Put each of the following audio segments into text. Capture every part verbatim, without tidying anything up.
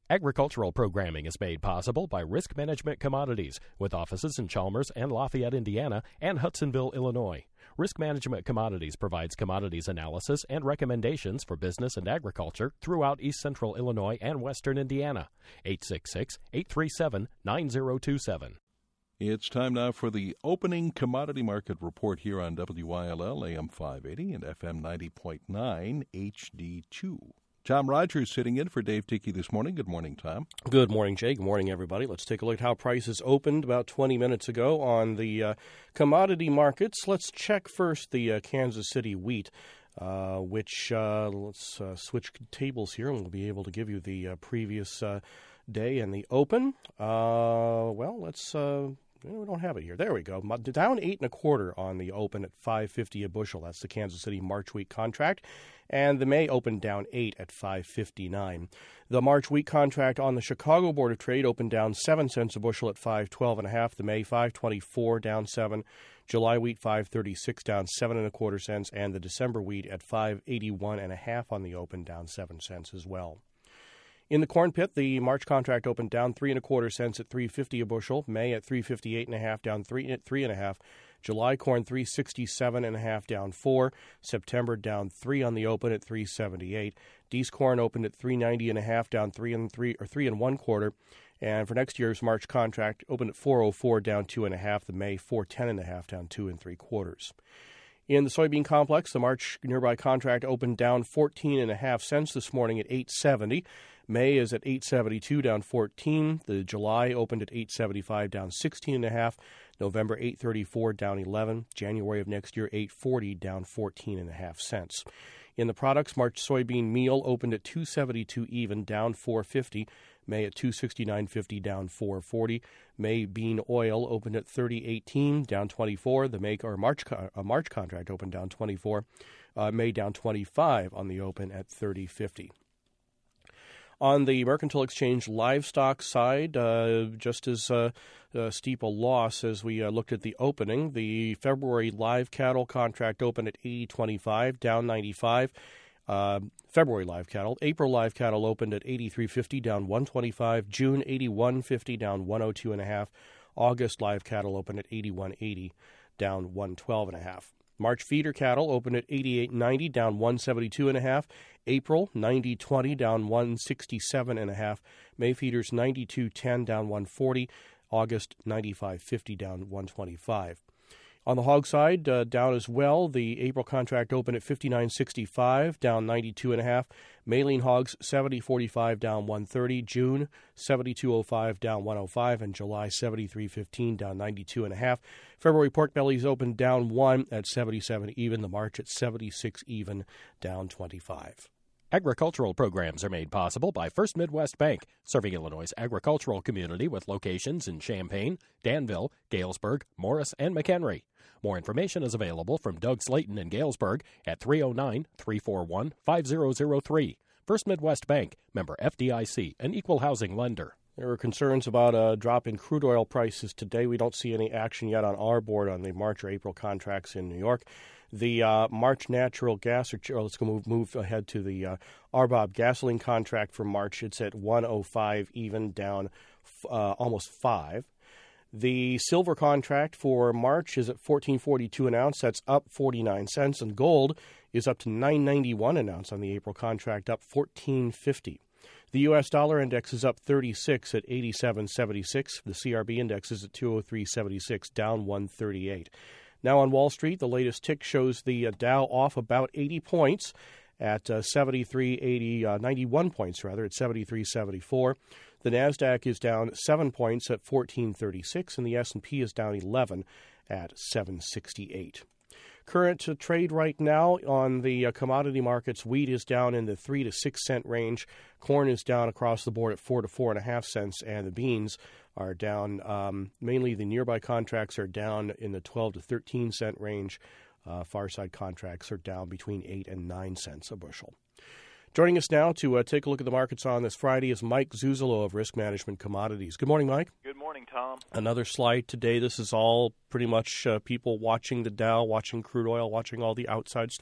Agricultural programming is made possible by Risk Management Commodities, with offices in Chalmers and Lafayette, Indiana, and Hudsonville, Illinois. Risk Management Commodities provides commodities analysis and recommendations for business and agriculture throughout East Central Illinois and Western Indiana. eight six six, eight three seven, nine zero two seven. It's time now for the opening commodity market report here on W I L L, A M five eighty and F M ninety point nine H D two. Tom Rogers sitting in for Dave Dickey this morning. Good morning, Tom. Good morning, Jay. Good morning, everybody. Let's take a look at how prices opened about twenty minutes ago on the uh, commodity markets. Let's check first the uh, Kansas City wheat, uh, which uh, let's uh, switch tables here, and we'll be able to give you the uh, previous uh, day and the open. Uh, well, let's... Uh, We don't have it here. There we go. Down eight and a quarter on the open at five fifty a bushel. That's the Kansas City March wheat contract. And the May opened down eight at five fifty-nine. The March wheat contract on the Chicago Board of Trade opened down seven cents a bushel at five twelve and a half. The May five twenty-four down seven. July wheat five thirty-six down seven and a quarter cents, and the December wheat at five eighty-one and a half on the open down seven cents as well. In the corn pit, the March contract opened down three and a quarter cents at three fifty a bushel. May at three fifty-eight and a half, down three at three and a half. July corn three sixty-seven and a half, down four. September down three on the open at three seventy-eight. Dees corn opened at three ninety and a half, down three and three or three and one quarter. And for next year's March contract, opened at four oh four, down two and a half. The May four ten and a half, down two and three quarters. In the soybean complex, the March nearby contract opened down fourteen and a half cents this morning at eight seventy. May is at eight seventy-two, down fourteen. The July opened at eight seventy-five, down sixteen and a half. November eight thirty-four, down eleven. January of next year eight forty, down fourteen and a half cents. In the products, March soybean meal opened at two seventy-two even, down four fifty. May at two sixty-nine fifty, down four forty. May bean oil opened at thirty eighteen, down twenty-four. The May or March uh, March contract opened down twenty-four. Uh, May down twenty-five on the open at thirty fifty. On the Mercantile Exchange livestock side, uh, just as uh, uh, steep a loss as we uh, looked at the opening. The February live cattle contract opened at eighty twenty-five, down ninety-five. Uh, February live cattle. April live cattle opened at eighty-three fifty, down one twenty-five. June eighty-one fifty, down one oh two and a half. August live cattle opened at eighty-one eighty, down one twelve and a half. March feeder cattle opened at eighty-eight ninety, down one seventy-two and a half. April ninety twenty, down one sixty-seven and a half. May feeders ninety-two ten, down one forty. August ninety-five fifty, down one twenty-five. On the hog side, uh, down as well. The April contract opened at fifty-nine sixty-five, down ninety-two and a half. May lean hogs seventy forty-five, down one thirty. June seventy-two oh five, down one oh five, and July seventy-three fifteen, down ninety-two and a half. February pork bellies opened down one at seventy-seven even. The March at seventy-six even, down twenty-five. Agricultural programs are made possible by First Midwest Bank, serving Illinois' agricultural community with locations in Champaign, Danville, Galesburg, Morris, and McHenry. More information is available from Doug Slayton in Galesburg at three oh nine, three four one, five oh oh three. First Midwest Bank, member F D I C, an equal housing lender. There are concerns about a drop in crude oil prices today. We don't see any action yet on our board on the March or April contracts in New York. The uh, March natural gas, or, or let's go move, move ahead to the uh, R B O B gasoline contract for March. It's at one oh five even, down uh, almost five. The silver contract for March is at fourteen forty-two an ounce. That's up forty-nine cents. And gold is up to nine ninety-one an ounce on the April contract, up fourteen fifty. The U S dollar index is up thirty-six at eighty-seven seventy-six. The C R B index is at two oh three seventy-six, down one thirty-eight. Now on Wall Street, the latest tick shows the uh, Dow off about eighty points at uh, seventy-three eighty, uh, ninety-one points rather, at seventy-three seventy-four. The Nasdaq is down seven points at fourteen thirty-six, and the S and P is down eleven at seven sixty-eight. Current uh, trade right now on the uh, commodity markets, wheat is down in the three to six cent range. Corn is down across the board at four to four and a half cents, and the beans are down. Um, mainly the nearby contracts are down in the twelve to thirteen cent range. Uh, far side contracts are down between eight and nine cents a bushel. Joining us now to uh, take a look at the markets on this Friday is Mike Zuzolo of Risk Management Commodities. Good morning, Mike. Good morning, Tom. Another slide today. This is all pretty much uh, people watching the Dow, watching crude oil, watching all the outside stuff.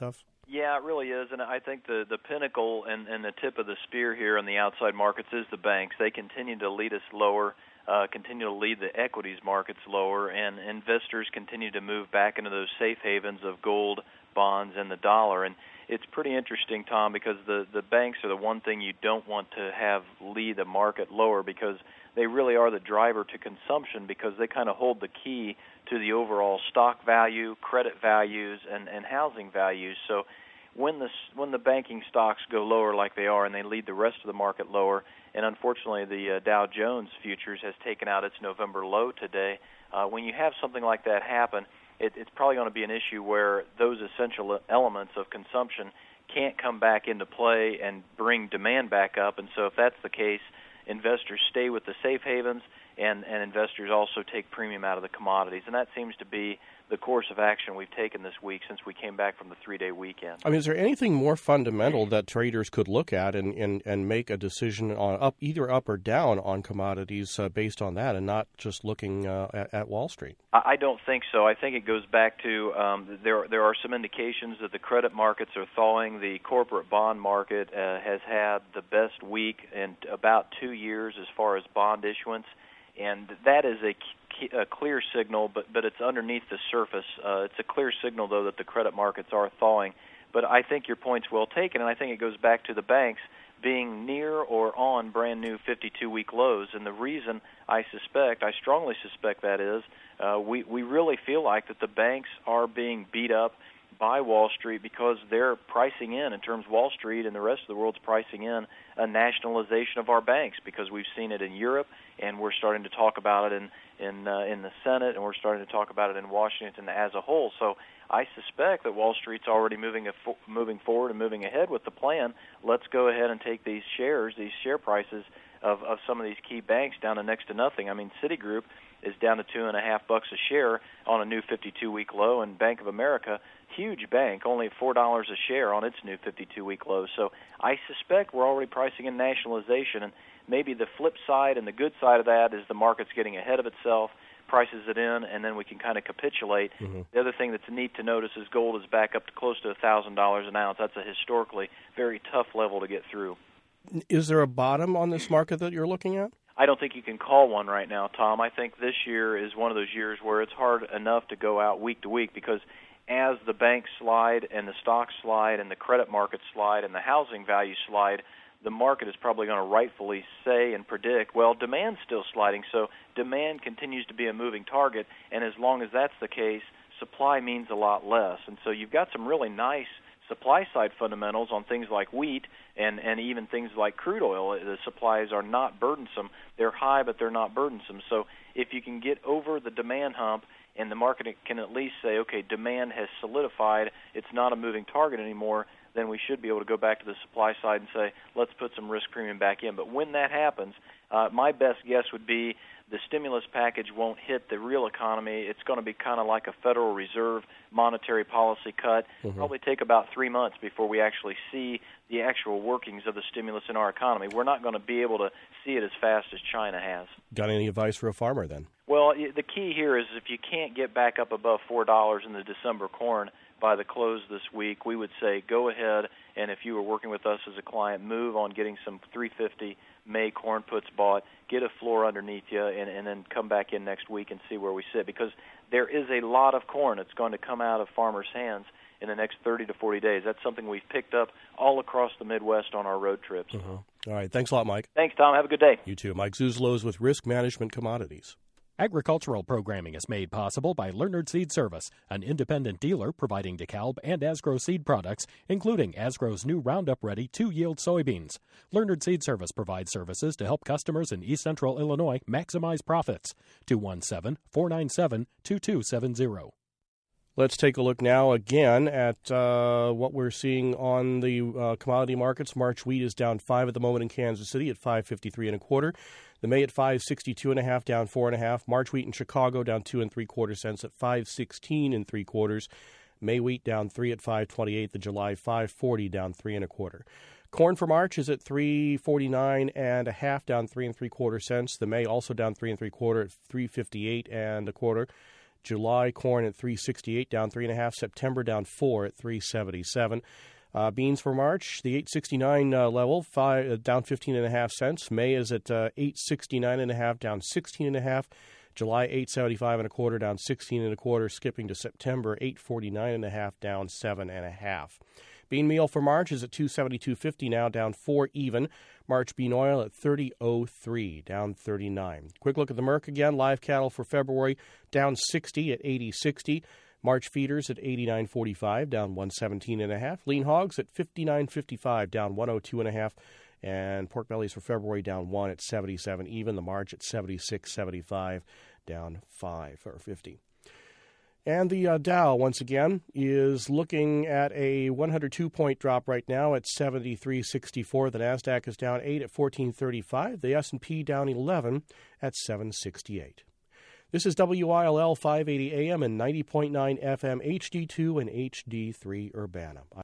Yeah, it really is, and I think the, the pinnacle and, and the tip of the spear here on the outside markets is the banks. They continue to lead us lower, uh, continue to lead the equities markets lower, and investors continue to move back into those safe havens of gold, bonds, and the dollar. And it's pretty interesting, Tom, because the, the banks are the one thing you don't want to have lead the market lower, because they really are the driver to consumption, because they kind of hold the key to the overall stock value, credit values, and, and housing values. So when the when the banking stocks go lower like they are, and they lead the rest of the market lower, and unfortunately the uh, Dow Jones futures has taken out its November low today, uh, when you have something like that happen, it, it's probably going to be an issue where those essential elements of consumption can't come back into play and bring demand back up. And so if that's the case, investors stay with the safe havens, and, and investors also take premium out of the commodities. And that seems to be the course of action we've taken this week since we came back from the three-day weekend. I mean, is there anything more fundamental that traders could look at and, and, and make a decision on up either up or down on commodities uh, based on that, and not just looking uh, at, at Wall Street? I don't think so. I think it goes back to um, there. There are some indications that the credit markets are thawing. The corporate bond market uh, has had the best week in about two years as far as bond issuance, and that is a a clear signal, but, but it's underneath the surface. Uh, it's a clear signal, though, that the credit markets are thawing. But I think your point's well taken, and I think it goes back to the banks being near or on brand new fifty-two week lows. And the reason I suspect, I strongly suspect that is, uh, we, we really feel like that the banks are being beat up by Wall Street, because they're pricing in, in terms of Wall Street and the rest of the world's pricing in, a nationalization of our banks, because we've seen it in Europe, and we're starting to talk about it in in, uh, in the Senate, and we're starting to talk about it in Washington as a whole. So I suspect that Wall Street's already moving a, moving forward and moving ahead with the plan. Let's go ahead and take these shares, these share prices of, of some of these key banks down to next to nothing. I mean, Citigroup is down to two and a half bucks a share on a new fifty-two week low, and Bank of America, huge bank, only four dollars a share on its new fifty-two week low. So I suspect we're already pricing in nationalization, and maybe the flip side and the good side of that is the market's getting ahead of itself, prices it in, and then we can kind of capitulate. Mm-hmm. The other thing that's neat to notice is gold is back up to close to one thousand dollars an ounce. That's a historically very tough level to get through. Is there a bottom on this market that you're looking at? I don't think you can call one right now, Tom. I think this year is one of those years where it's hard enough to go out week to week, because as the banks slide and the stocks slide and the credit markets slide and the housing values slide, the market is probably going to rightfully say and predict, well, demand's still sliding, so demand continues to be a moving target, and as long as that's the case, supply means a lot less. And so you've got some really nice supply-side fundamentals on things like wheat and, and even things like crude oil. The supplies are not burdensome. They're high, but they're not burdensome. So if you can get over the demand hump and the market can at least say, okay, demand has solidified, it's not a moving target anymore, then we should be able to go back to the supply side and say, let's put some risk premium back in. But when that happens, uh, my best guess would be the stimulus package won't hit the real economy. It's going to be kind of like a Federal Reserve monetary policy cut. Mm-hmm. Probably take about three months before we actually see the actual workings of the stimulus in our economy. We're not going to be able to see it as fast as China has. Got any advice for a farmer then? Well, the key here is if you can't get back up above four dollars in the December corn by the close this week, we would say go ahead, and if you were working with us as a client, move on getting some three fifty May corn puts bought, get a floor underneath you, and, and then come back in next week and see where we sit, because there is a lot of corn that's going to come out of farmers' hands in the next thirty to forty days. That's something we've picked up all across the Midwest on our road trips. Uh-huh. All right. Thanks a lot, Mike. Thanks, Tom. Have a good day. You too. Mike Zuzlo is with Risk Management Commodities. Agricultural programming is made possible by Leonard Seed Service, an independent dealer providing DeKalb and Asgrow seed products, including Asgrow's new Roundup-ready two-yield soybeans. Leonard Seed Service provides services to help customers in East Central Illinois maximize profits. two one seven, four nine seven, two two seven zero. Let's take a look now again at uh, what we're seeing on the uh, commodity markets. March wheat is down five at the moment in Kansas City at five fifty-three and a quarter. The May at five sixty-two and a half, down four and a half. March wheat in Chicago down two and three quarter cents at five sixteen and three quarters. May wheat down three at five twenty-eight. The July five forty down three and a quarter. Corn for March is at three forty-nine and a half, down three and three quarter cents. The May also down three and three quarter at three fifty-eight and a quarter. July corn at three sixty-eight, down three and a half. September down four at three seventy-seven. Uh, beans for March, the eight sixty-nine uh, level, five, uh, down fifteen and a half cents. May is at uh, eight sixty-nine and a half, down sixteen and a half. July eight seventy-five and a quarter, down sixteen and a quarter. Skipping to September, eight forty-nine and a half, down seven and a half. Bean meal for March is at two seventy-two fifty now, down four even. March bean oil at thirty oh three, down thirty-nine. Quick look at the Merc again. Live cattle for February down sixty at eighty sixty. March feeders at eighty-nine forty-five, down one seventeen and a half. Lean hogs at fifty-nine fifty-five, down one oh two and a half. And pork bellies for February down one at seventy-seven even. The March at seventy-six seventy-five, down five or fifty. And the uh, Dow, once again, is looking at a one hundred two point drop right now at seventy-three sixty-four. The NASDAQ is down eight at fourteen thirty-five. The S and P down eleven at seven sixty-eight. This is W I L L five eighty A M and ninety point nine F M H D two and H D three Urbana.